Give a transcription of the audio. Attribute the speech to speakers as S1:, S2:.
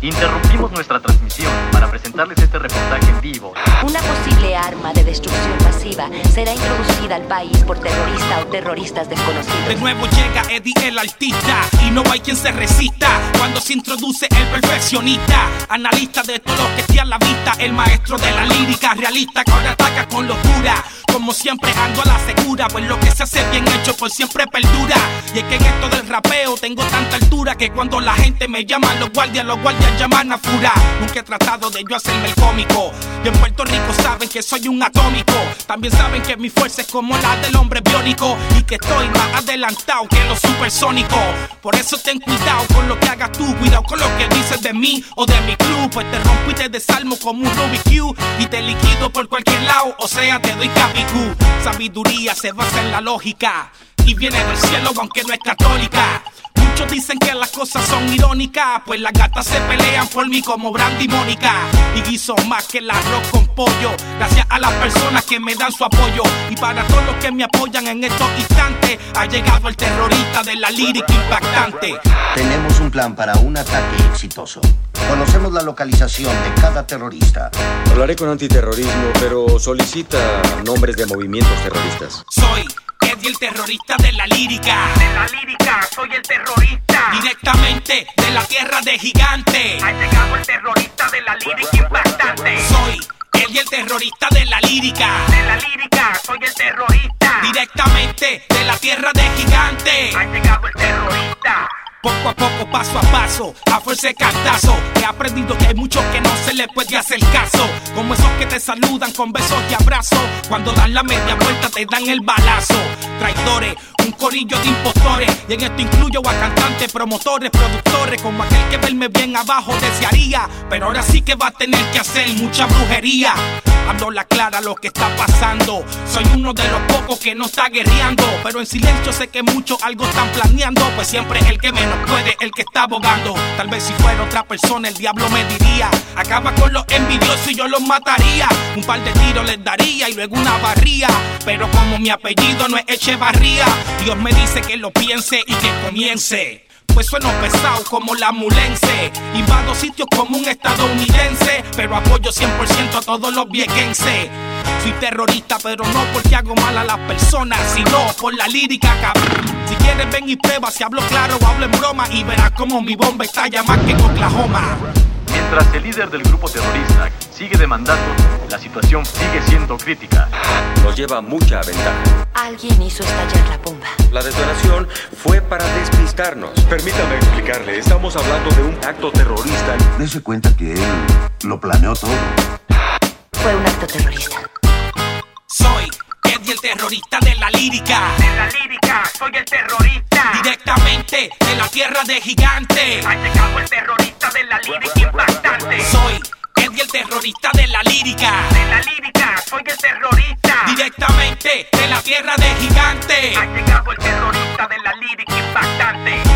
S1: Interrumpimos nuestra transmisión para presentarles este reportaje en vivo.
S2: Una posible arma de destrucción masiva será introducida al país por terrorista o terroristas desconocidos.
S3: De nuevo llega Eddie el artista y no hay quien se resista cuando se introduce el perfeccionista, analista de todo lo que esté a la vista, el maestro de la lírica realista que ahora ataca con locura. Como siempre ando a la segura, pues lo que se hace bien hecho por siempre perdura. Y es que en esto del rapeo tengo tanta altura que cuando la gente me llama, los guardias llaman a fura. Nunca he tratado de yo hacerme el cómico. Y en Puerto Rico saben que soy un atómico. También saben que mi fuerza es como la del hombre biónico y que estoy más adelantado que los supersónicos. Por eso ten cuidado con lo que hagas tú, cuidado con lo que dices de mí o de mi club. Pues te rompo y te desarmo como un Rubik's Cube y te liquido por cualquier lado, o sea te doy capicú. Sabiduría se basa en la lógica y viene del cielo aunque no es católica. Muchos dicen que las cosas son irónicas, pues las gatas se pelean por mí como Brandy y Mónica. Y guiso más que el arroz con pollo, gracias a las personas que me dan su apoyo. Y para todos los que me apoyan en estos instantes, ha llegado el terrorista de la lírica impactante.
S4: Tenemos un plan para un ataque exitoso. Conocemos la localización de cada terrorista.
S5: Hablaré con antiterrorismo, pero solicita nombres de movimientos terroristas.
S3: Soy Eddie el terrorista de la lírica. De la lírica, soy el terrorista. Directamente de la tierra de gigante. Ha llegado el terrorista de la lírica impactante. Soy Eddie el terrorista de la lírica. De la lírica, soy el terrorista. Directamente de la tierra de gigante. Ha llegado el terrorista. Poco a poco, paso a paso, a fuerza de cantazo, he aprendido que hay muchos que no se les puede hacer caso. Como esos que te saludan con besos y abrazos, cuando dan la media vuelta te dan el balazo. Traidores, un corillo de impostores, y en esto incluyo a cantantes, promotores, productores, como aquel que verme bien abajo desearía, pero ahora sí que va a tener que hacer mucha brujería. Hablo la clara lo que está pasando, soy uno de los pocos que no está guerreando, pero en silencio sé que muchos algo están planeando, pues siempre el que menos puede, el que está abogando. Tal vez si fuera otra persona el diablo me diría, acaba con los envidiosos y yo los mataría. Un par de tiros les daría y luego una barría, pero como mi apellido no es Echevarría, Dios me dice que lo piense y que comience. Pues sueno pesado como la mulense, invado sitios como un estadounidense, pero apoyo 100% a todos los viequenses. Soy terrorista, pero no porque hago mal a las personas, sino por la lírica, cabrón. Si quieres ven y prueba, si hablo claro o hablo en broma, y verás como mi bomba estalla más que en Oklahoma.
S1: Mientras el líder del grupo terrorista sigue demandando, la situación sigue siendo crítica.
S5: Nos lleva mucha ventaja.
S2: Alguien hizo estallar la bomba.
S5: La detonación fue para despistarnos. Permítame explicarle, estamos hablando de un acto terrorista.
S4: Dese cuenta que él lo planeó todo.
S2: Fue un acto terrorista.
S3: Soy Eddie el terrorista de la lírica. De la lírica, soy el terrorista. Directamente de la tierra de gigante. Ha llegado el terrorista de la lírica impactante. Soy Eddie el terrorista de la lírica. De la lírica, soy el terrorista. Directamente de la tierra de gigante. Ha llegado el terrorista de la lírica impactante.